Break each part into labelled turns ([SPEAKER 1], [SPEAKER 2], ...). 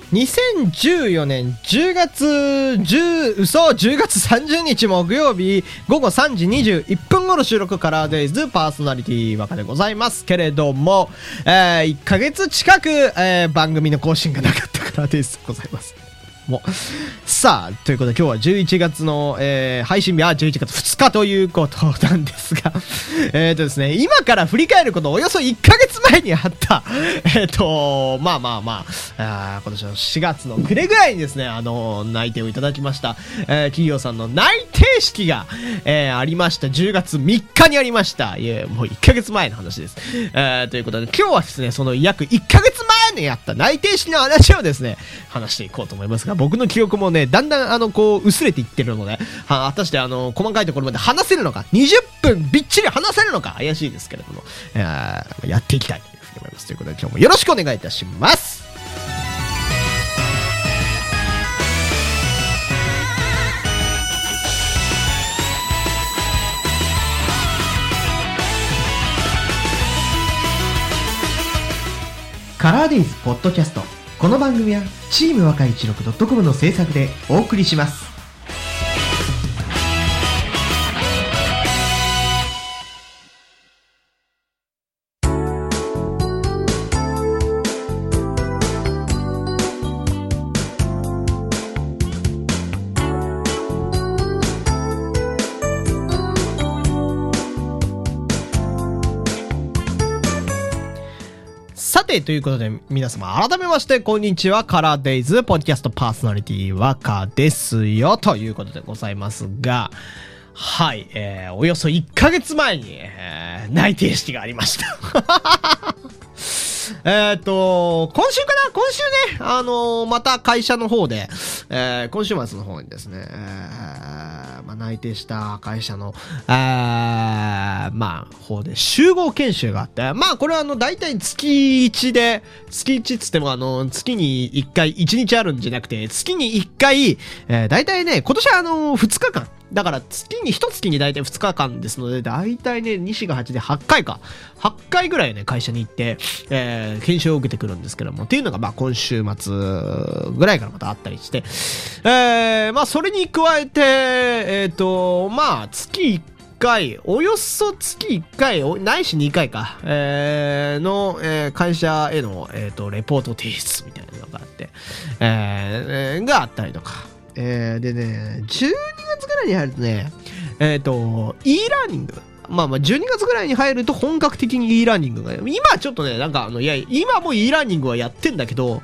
[SPEAKER 1] 2014年10月30日木曜日午後3時21分頃収録カラーデイズパーソナリティ若でございますけれども、1ヶ月近く、番組の更新がなかったカラーデイズでございます。もうさあということで今日は11月の、配信日は11月2日ということなんですがですね、今から振り返ることおよそ1ヶ月前にあった今年の4月の暮れぐらいにですね内定をいただきました、企業さんの内定式が、ありました。10月3日にありました。もう1ヶ月前の話です、ということで今日はですねその約1ヶ月前にやった内定式の話をですね話していこうと思いますが、僕の記憶もねだんだん薄れていってるので、果たして細かいところまで話せるのか、20分びっちり話せるのか怪しいですけれども、やっていきたいというふうに思います。ということで今日もよろしくお願いいたします。カラーデイズポッドキャスト、この番組はチーム若い16.com の制作でお送りします。さてということで皆様改めましてこんにちは。カラーデイズポッドキャストパーソナリティ若ですよということでございますが、はい、およそ1ヶ月前に、内定式がありました今週ねまた会社の方で、今週末の方にですね、内定した会社の方で集合研修があって、これは大体月1っつっても月に1回1日あるんじゃなくて月に1回、大体ね今年は2日間だから1月に大体2日間ですので、大体ね2、4が8で8回ぐらいね会社に行って、研修を受けてくるんですけども、っていうのが今週末ぐらいからまたあったりして、それに加えて月1回およそ月1回ないし2回か、の、会社への、レポート提出みたいなのがあって、があったりとか、でね12月ぐらいに入るとねe ラーニング12月ぐらいに入ると本格的に e ラーニングが、今ちょっとね今も e ラーニングはやってんだけど、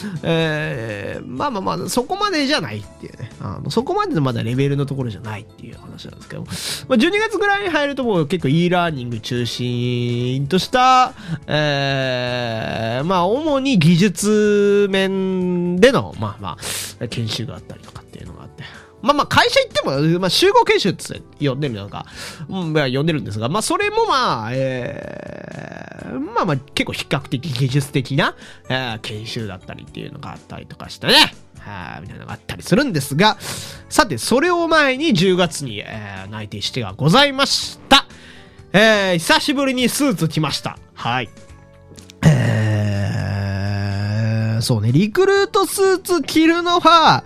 [SPEAKER 1] そこまでじゃないっていうね、そこまでのまだレベルのところじゃないっていう話なんですけど、12月ぐらいに入るともう結構 e ラーニング中心とした、主に技術面での研修があったりとかっていうのがあって、会社行っても、集合研修って呼んでるのか、呼んでるんですが、それも結構比較的技術的な、研修だったりっていうのがあったりとかしてね、みたいなのがあったりするんですが、さて、それを前に10月に、内定式がございました。久しぶりにスーツ着ました。はい。そうね、リクルートスーツ着るのは、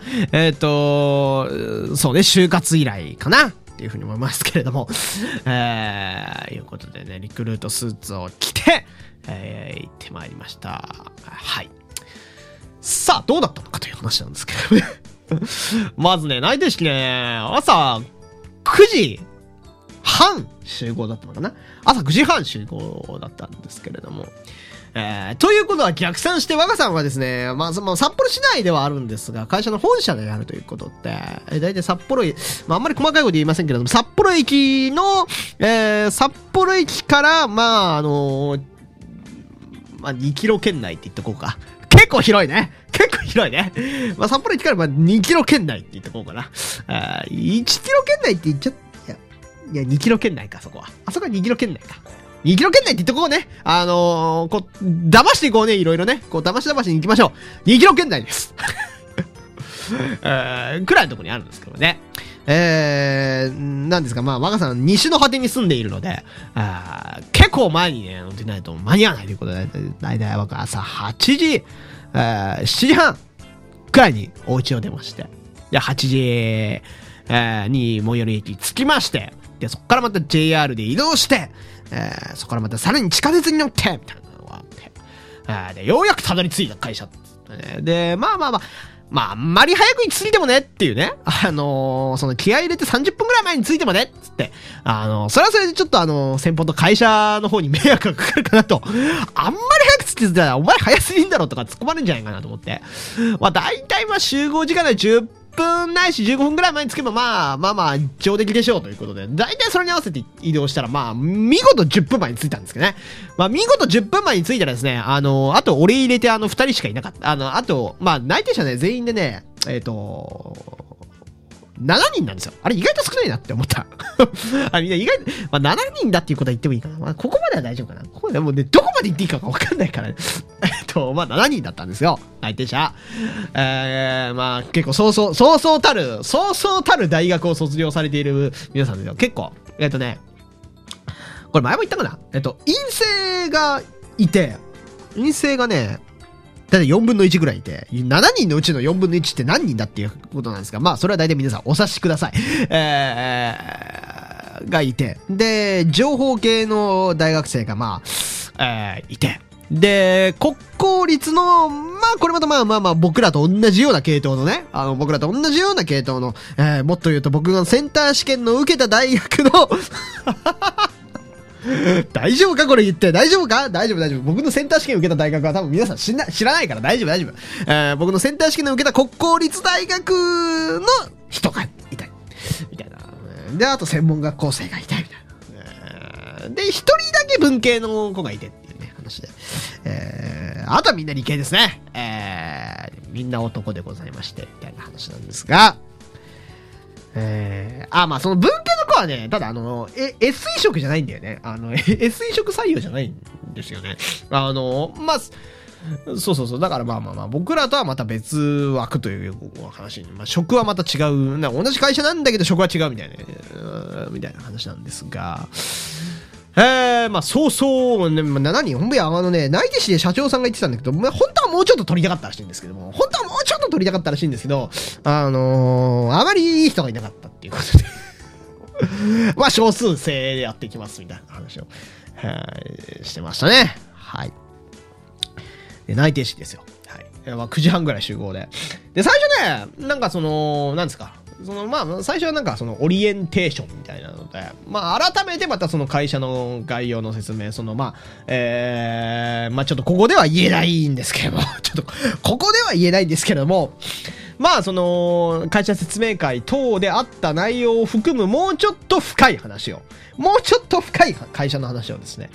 [SPEAKER 1] そうね、就活以来かなっていうふうに思いますけれども、いうことでね、リクルートスーツを着て、行ってまいりました。はい。さあ、どうだったのかという話なんですけどね。まずね、内定式ね、朝9時半集合だったのかな。朝9時半集合だったんですけれども、ということは逆算して若さんはですね、札幌市内ではあるんですが会社の本社であるということで、大体札幌、あんまり細かいこと言いませんけれども、札幌駅の、札幌駅から2キロ圏内って言っとこうか。結構広いね。札幌駅から2キロ圏内って言っとこうかな。1キロ圏内って言っちゃいや2キロ圏内か、そこは。あそこは2キロ圏内か。2キロ圏内って言っとこうね。騙していこうね、いろいろね。騙しに行きましょう。2キロ圏内です。くらいのところにあるんですけどね。なんですか、若さん、西の果てに住んでいるので、結構前にね、乗ってないと間に合わないということで、だいたい朝8時、7時半くらいにお家を出まして。で、8時、に最寄り駅着きまして、で、そこからまた JR で移動して、そこからまたさらに地下鉄に乗って、みたいなのがあって、で、ようやくたどり着いた会社。で、まあ、あんまり早くに着いてもねっていうね。その気合い入れて30分くらい前に着いてもねつって。それはそれでちょっと先方と会社の方に迷惑がかかるかなと。あんまり早く着いてたらお前早すぎんだろとか突っ込まれるんじゃないかなと思って。まあ大体集合時間で10分ないし15分くらい前に着けばまあ上出来でしょうということで。大体それに合わせて移動したら見事10分前に着いたんですけどね。見事10分前に着いたらですね、あと俺入れて2人しかいなかった。あと、内定者ね、全員でね、7人なんですよ。あれ意外と少ないなって思った。みんな意外と、7人だっていうことは言ってもいいかな。ここまでは大丈夫かな。ここでもうね、どこまで行っていいかわかんないからね。7人だったんですよ。内定者。結構そうそうたる大学を卒業されている皆さんですよ。結構、これ前も言ったかな。陰性がいて、陰性がね、だいたい4分の1ぐらいいて、7人のうちの4分の1って何人だっていうことなんですが、それは大体皆さんお察しください。がいて、で、情報系の大学生がいて、で、国公立の、これまた僕らと同じような系統のね、僕らと同じような系統の、もっと言うと僕がセンター試験の受けた大学の、大丈夫かこれ言って。大丈夫か大丈夫。僕のセンター試験受けた大学は多分皆さん知らないから大丈夫。僕のセンター試験の受けた国公立大学の人がいたい。みたいな。で、あと専門学校生がいたい。みたいな。で、一人だけ文系の子がいてっていうね、話で。あとはみんな理系ですね。みんな男でございまして、みたいな話なんですが、その文系の子はね、ただSE 職じゃないんだよね。SE 職採用じゃないんですよね。そう。だから僕らとはまた別枠という話に、職はまた違う。同じ会社なんだけど職は違うみたいな話なんですが、そう、ね、7人、本部や、内定市で社長さんが言ってたんだけど、本当はもうちょっと取りたかったらしいんですけども、あまりいい人がいなかったっていうことで、少数制でやっていきます、みたいな話を、してましたね。はい。で、内定市ですよ。はい。9時半ぐらい集合で。で、最初ね、なんですか。最初はオリエンテーションみたいなので、改めてまたその会社の概要の説明、ちょっとここでは言えないんですけども、会社説明会等であった内容を含むもうちょっと深い会社の話をですね、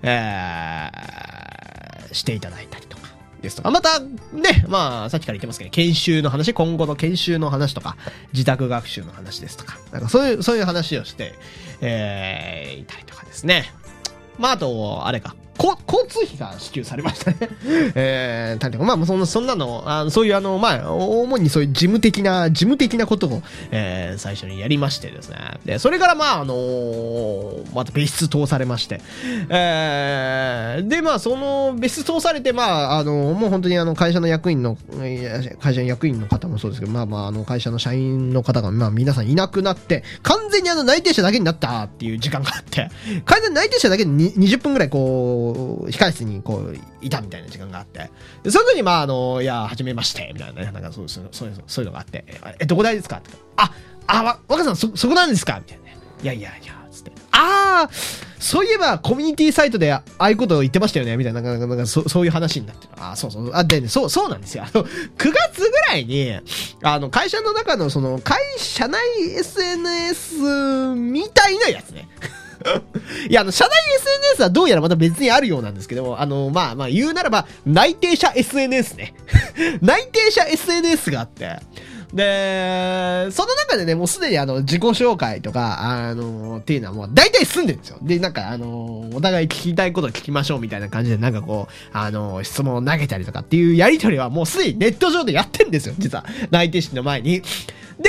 [SPEAKER 1] していただいたりとか。ですとか。また、ね、さっきから言ってますけど、今後の研修の話とか、自宅学習の話ですとか、そういう話をして、いたりとかですね。あと、交通費が支給されましたね。そんなの、そういう主にそういう事務的なことを、最初にやりましてですね。で、それからまた別室通されまして。で、その別室通されて、もう本当に会社の役員の方もそうですけど、会社の社員の方が、皆さんいなくなって、完全に内定者だけになったっていう時間があって、完全に内定者だけに20分くらい控室にいたみたいな時間があって、でその時に初めましてみたいなね、そういうのがあって、どこ大ですかって、若さんそこなんですかみたいな、いやつって、そういえばコミュニティサイトでああいうことを言ってましたよねみたいな、そういう話になってる。そうなんですよ。9月ぐらいに会社の中の社内 SNS みたいなやつね。いや、社内 SNS はどうやらまた別にあるようなんですけども、言うならば、内定者 SNS ね。内定者 SNS があって、で、その中でね、もうすでに自己紹介とか、っていうのはもう大体済んでるんですよ。で、お互い聞きたいこと聞きましょうみたいな感じで、質問を投げたりとかっていうやりとりはもうすでにネット上でやってんですよ、実は。内定式の前に。で、から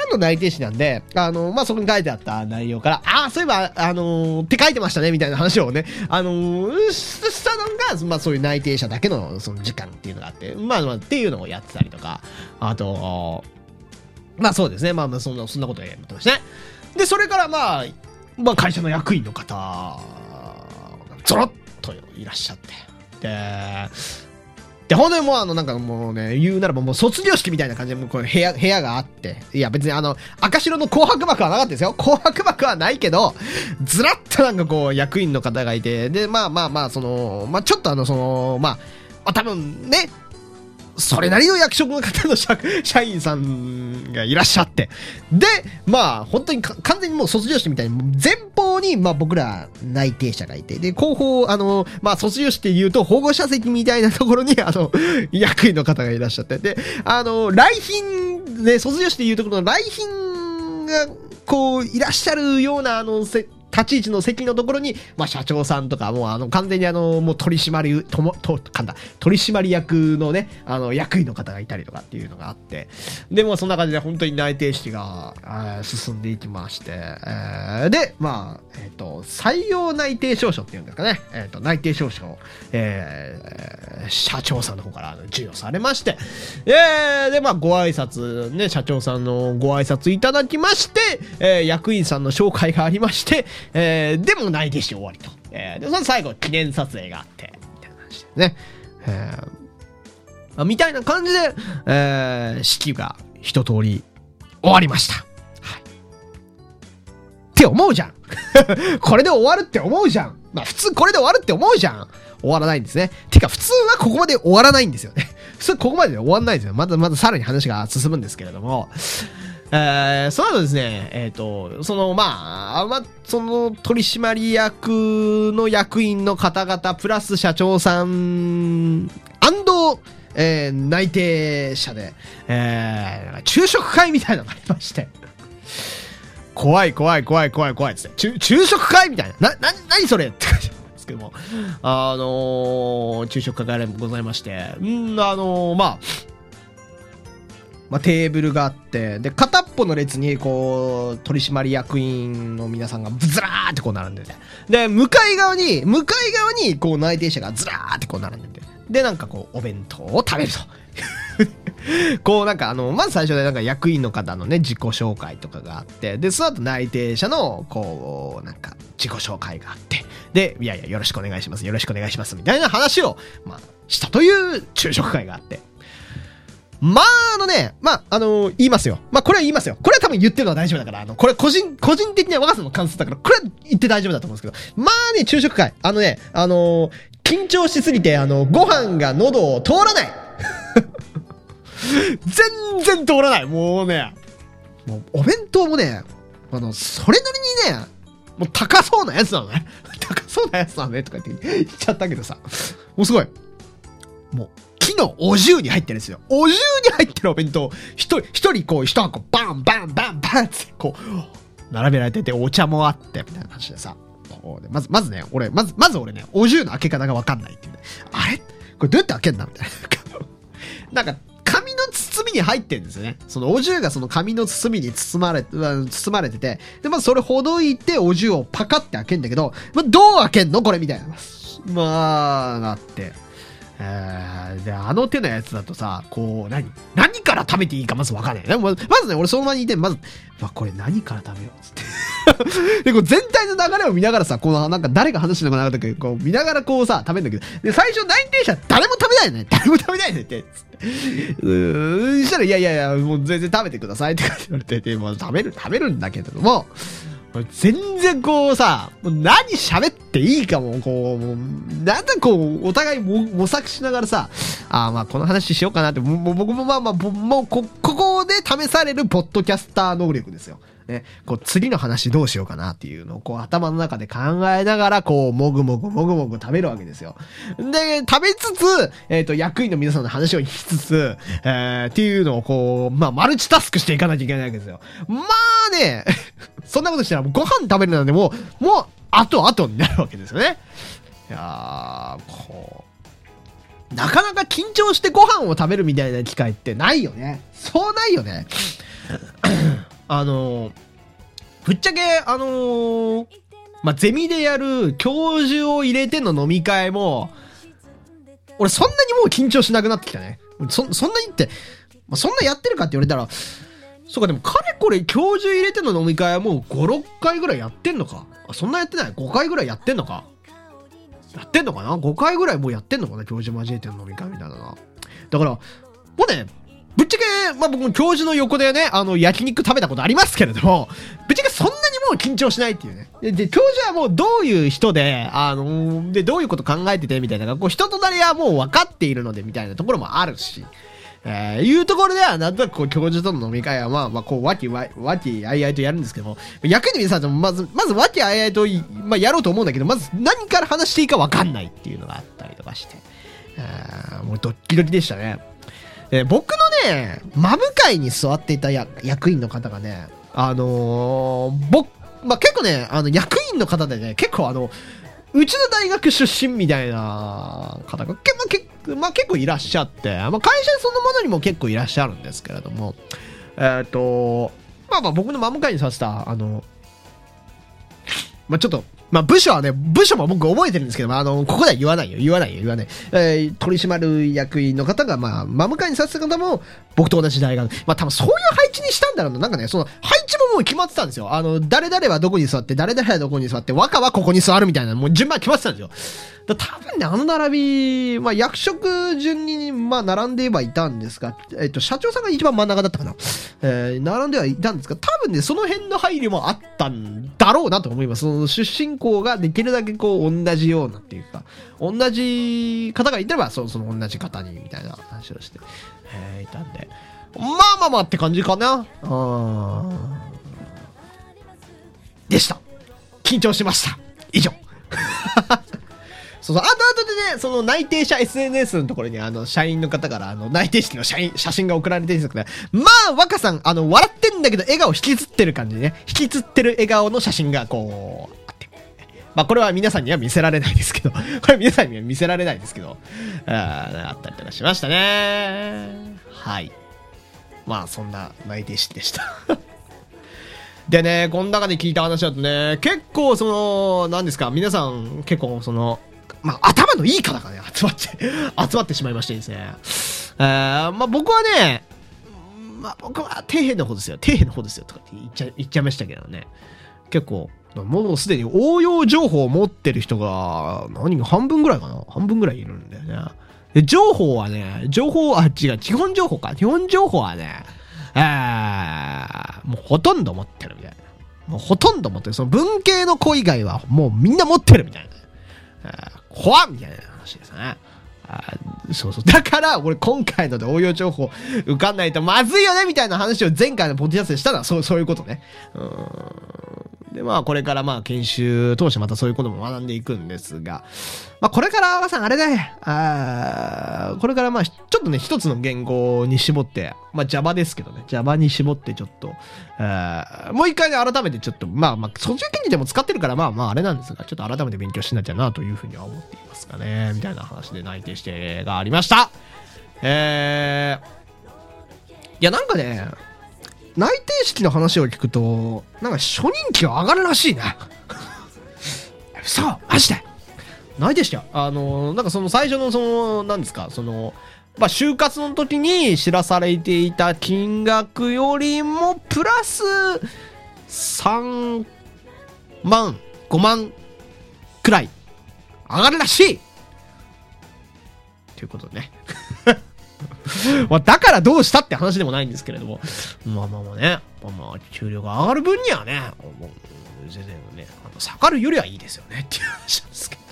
[SPEAKER 1] の内定誌なんで、まあ、そこに書いてあった内容から、そういえば、って書いてましたね、みたいな話をね、したのが、まあ、そういう内定者だけの、その時間っていうのがあって、まあ、っていうのをやってたりとか、あと、まあ、そうですね、まあ、そんなことをやってましたね。で、それから、まあ、会社の役員の方、ゾロッといらっしゃって、で、本当にもうなんかもうね、言うならばもう卒業式みたいな感じで、もうこれ部屋があって、いや別に赤白の紅白幕はなかったですよ。紅白幕はないけど、ずらっとなんかこう、役員の方がいて、で、まあ、ちょっと多分ね、それなりの役職の方の社員さんがいらっしゃって。で、まあ、本当に完全にもう卒業式みたいに、前方に、まあ僕ら内定者がいて、で、後方、まあ卒業式って言うと保護者席みたいなところに、役員の方がいらっしゃって。で、来賓、ね、卒業式って言うところの来賓が、こう、いらっしゃるような、立ち位置の席のところに、まあ、社長さんとか、もう完全にもう取締役のね、役員の方がいたりとかっていうのがあって、で、もそんな感じで本当に内定式が、進んでいきまして、で、まあ、採用内定証書っていうんですかね、内定証書を、社長さんの方から授与されまして、で、まあ、ご挨拶、ね、社長さんのご挨拶いただきまして、役員さんの紹介がありまして、でも内定式終わりと。で、その最後、記念撮影があって、みたいな話ですね。みたいな感じで、式が一通り終わりました。はい。って思うじゃん。これで終わるって思うじゃん。まあ普通これで終わるって思うじゃん。終わらないんですね。てか普通はここまで終わらないんですよね。普通ここまで終わらないんですよ。まださらに話が進むんですけれども。その後ですね、その取締役の役員の方々プラス社長さん内定者で、昼食会みたいなのがありまして。怖いっつって。昼食会みたいな。何それって感じなんですけども。昼食会がございまして。テーブルがあって、で、片っぽの列に、こう、取締役員の皆さんがずらーってこう並んでて。で、向かい側に、こう、内定者がずらーってこう並んでて。で、なんかこう、お弁当を食べると。こう、なんかまず最初でなんか役員の方のね、自己紹介とかがあって、で、その後内定者の、こう、なんか、自己紹介があって、で、いや、よろしくお願いします、みたいな話を、したという昼食会があって。言いますよ。これは言いますよ。これは多分言ってるのは大丈夫だから、これ個人的には若さの感想だから、これは言って大丈夫だと思うんですけど、昼食会。緊張しすぎて、ご飯が喉を通らない。全然通らない。もうね、お弁当もね、それなりにね、もう高そうなやつなのね。高そうなやつなのね、とか言っちゃったけどさ。もうすごい。もう、木のお重に入ってるんですよ。お重に入ってるお弁当、一人こう、一箱バンって、こう、並べられてて、お茶もあって、みたいな感じでさ。まずね、俺ね、お重の開け方がわかんないっていうね。あれこれどうやって開けんだみたいな。なんか、紙の包みに入ってるんですよね。そのお重がその紙の包みに包まれてて、で、まずそれほどいて、お重をパカって開けんだけど、どう開けんのこれみたいな。なって。で、手のやつだとさ、こう、何から食べていいかまずわかんない。まずね、俺その場にいて、これ何から食べようっつって。で、こう全体の流れを見ながらさ、こうなんか誰が話してるのかなってこう見ながらこうさ、食べるんだけど、で、最初内定者誰も食べないねって、つって。そしたら、いや、もう全然食べてくださいって言われてて、もう食べるんだけれども、全然こうさ、何喋っていいかも、こう、なんだこう、お互い模索しながらさ、この話しようかなって、僕ももうここで試されるポッドキャスター能力ですよ。ね、こう次の話どうしようかなっていうのをこう頭の中で考えながらこうもぐもぐ食べるわけですよ。で、食べつつ、役員の皆さんの話を聞きつつ、っていうのをこう、マルチタスクしていかなきゃいけないわけですよ。そんなことしたらご飯食べるなんでもう後になるわけですよね。いやー、こう、なかなか緊張してご飯を食べるみたいな機会ってないよね。そうないよね。 ぶっちゃけゼミでやる教授を入れての飲み会も俺そんなにもう緊張しなくなってきたね。そんなにって、そんなやってるかって言われたら、そうか、でもかれこれ教授入れての飲み会はもう5、6回ぐらいやってんのか。そんなやってない ?5 回ぐらいやってんのか。やってんのかな ?5 回ぐらいもうやってんのかな、教授交えての飲み会みたいなな。だから、もうね、ぶっちゃけ、僕も教授の横でね、焼肉食べたことありますけれども、ぶっちゃけそんなにもう緊張しないっていうね。で、教授はもうどういう人で、で、どういうこと考えててみたいな、こう人となりはもう分かっているのでみたいなところもあるし、いうところでは、なんとなくこう、教授との飲み会は、こう、和気あいあいとやるんですけども、役員の皆さんとまず和気あいあいと、やろうと思うんだけど、まず何から話していいか分かんないっていうのがあったりとかして、もうドッキドキでしたね。僕のね、真向かいに座っていた役員の方がね、結構ね、役員の方でね、結構うちの大学出身みたいな方が結構いらっしゃって、会社そのものにも結構いらっしゃるんですけれども、僕の真向かいにさせた、ちょっと、部署も僕覚えてるんですけど、ここでは言わない。取締役員の方が、真向かいにさせた方も、僕と同じ大学。多分そういう配置にしたんだろうな。なんかね、その、配置ももう決まってたんですよ。誰々はどこに座って、誰々はどこに座って、和歌はここに座るみたいな、もう順番決まってたんですよ。多分ね、並び、役職順に、並んではいたんですが、社長さんが一番真ん中だったかな。並んではいたんですが、多分ね、その辺の配慮もあったんだろうなと思います。その出身校ができるだけこう、同じようなっていうか、同じ方がいてれば、その同じ方に、みたいな話をして、いたんで。って感じかな。でした。緊張しました。以上。あとでね、その内定者 SNS のところに社員の方から内定式の写真が送られてるんですけど、若さん、笑ってんだけど笑顔引きつってる感じでね、引きつってる笑顔の写真がこう、あって。これは皆さんには見せられないですけど、あったりとかしましたね。はい。そんな内定式でした。でね、この中で聞いた話だとね、結構何ですか、皆さん結構頭のいい方がね、集まってしまいましてですね。僕はね、僕は底辺の方ですよとかって言っちゃいましたけどね。結構、もうすでに応用情報を持ってる人が、半分ぐらいいるんだよね。で、基本情報はね、もうほとんど持ってるみたいな。その文系の子以外はもうみんな持ってるみたいな。怖っみたいな話ですね。だから、俺今回ので応用情報受かんないとまずいよねみたいな話を前回のポッドキャストでしたのはそういうことね。で、これから研修通してまたそういうことも学んでいくんですが、これから、さん、あれだね。これからちょっとね、一つの言語に絞って、Java ですけどね、Java に絞ってちょっと、もう一回ね、改めてちょっと、卒業研究でも使ってるから、あれなんですが、ちょっと改めて勉強しなきゃなというふうには思っていますかね、みたいな話で内定してがありました。いや、なんかね、内定式の話を聞くと、なんか初任給上がるらしいね。そう、マジで。内定式は、なんかその最初の何ですか、就活の時に知らされていた金額よりも、プラス3万、5万くらい上がるらしいということでね。だからどうしたって話でもないんですけれども、給料が上がる分にはね、全然ね、下がるよりはいいですよねっていう話なんですけど、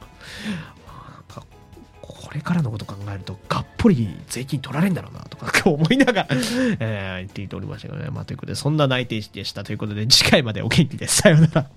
[SPEAKER 1] これからのこと考えるとがっぽり税金取られるんだろうなとか思いながら、言っていておりましたけどね。ということで、そんな内定式でしたということで、次回までお元気です。さようなら。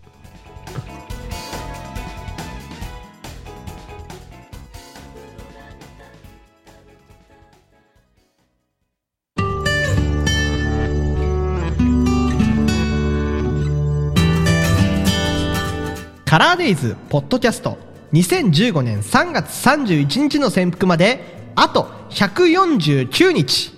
[SPEAKER 1] カラーデイズポッドキャスト2015年3月31日の潜伏まであと149日。